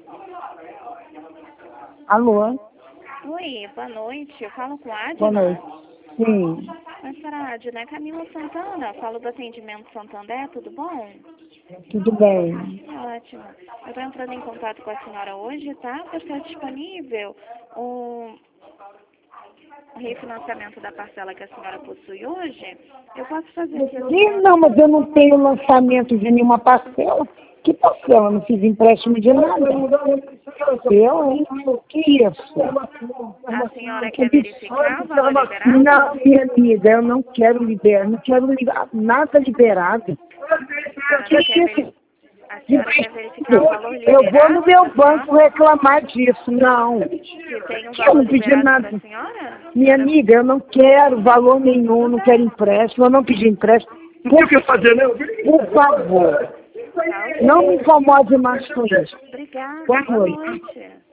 Alô? Oi, boa noite. Eu falo com a Adna. Boa noite. Sim. Oi, senhora Adna, é Camila Santana. Falo do atendimento Santander, tudo bom? Tudo bem. Ótimo. Eu estou entrando em contato com a senhora hoje, tá? Para estar disponível o refinanciamento da parcela que a senhora possui hoje. Eu posso fazer se a Sim, senhora... não, mas eu não tenho lançamento de nenhuma parcela. Que parcela? Não fiz empréstimo de nada. Eu, hein? Que isso? A senhora quer verificar o valor liberado? Não, minha amiga, eu não quero liberar, não quero nada liberado. A senhora quer verificar o valor liberado? Eu vou no meu banco reclamar disso, não. Que tem um Eu não valor pedi liberado nada. para a senhora? Minha amiga, eu não quero valor nenhum, não quero empréstimo, eu não pedi empréstimo. Por favor, não me incomode mais com isso. Obrigada, Boa boa noite. noite.